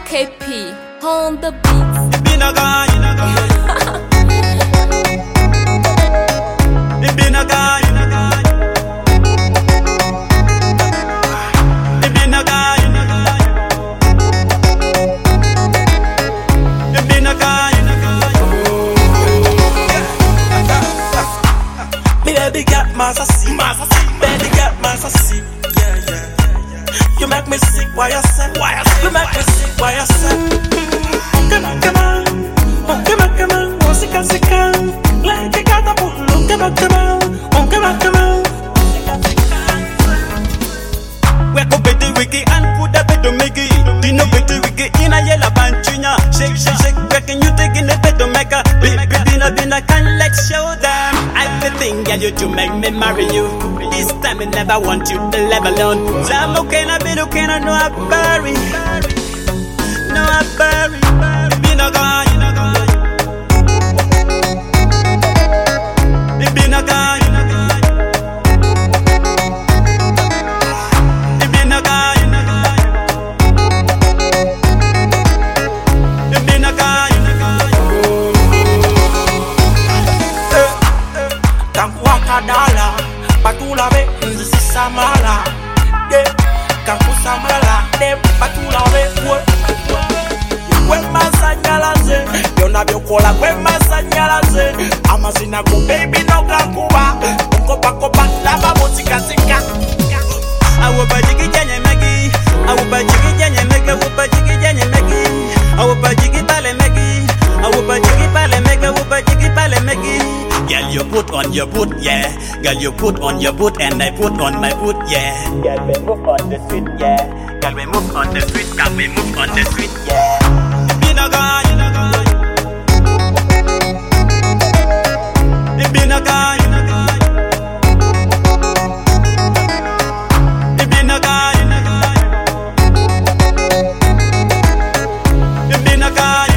KP on the beats. Been a guy, been a guy, been a guy, been a guy. Me baby got my sassy, baby got my sassy. You make me sick, why you say? You make me sick, why you say? Come on, come on, come on, come on, música, música. Like cada pulo, come on, come on, come on, come on. We go better wiki and put a bit to make it. Dino better wiki in a yellow banchina. Shake, shake, shake, back and you taking a bit to make a bina, can let's show them. I feel think you to make me marry you. This time I never want you to live alone. Some okay, I be looking, I know I bury. No, I bury. Been a guy, been a guy. Dala, patula ve, nzisi samala, de, kanku samala, de, patula ve, we masanyalaze, yona byokola we masanyalaze, amazina go baby no kankuba, kopa lava botika tika. Awupa jigi janye megi, awupa jigi janye megi, awupa jigi janye megi, awupa jigi pale megi, awupa jigi pale megi, awupa jigi pale megi. Girl, you put on your boot, yeah. Girl, you put on your boot and I put on my boot, yeah. Girl, we move on the street, yeah. Girl, we move on the street, girl, we move on the street, yeah. Been a guy, been a guy, been a guy, been a guy.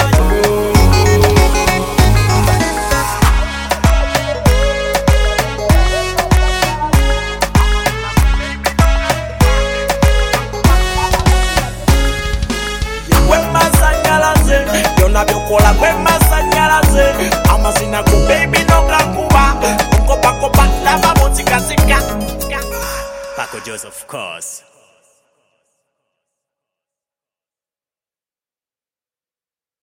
Yona byokola kwe masanyalaze, amazina go baby no kankuba, kopa lava botika sika. Paco Joseph, of course.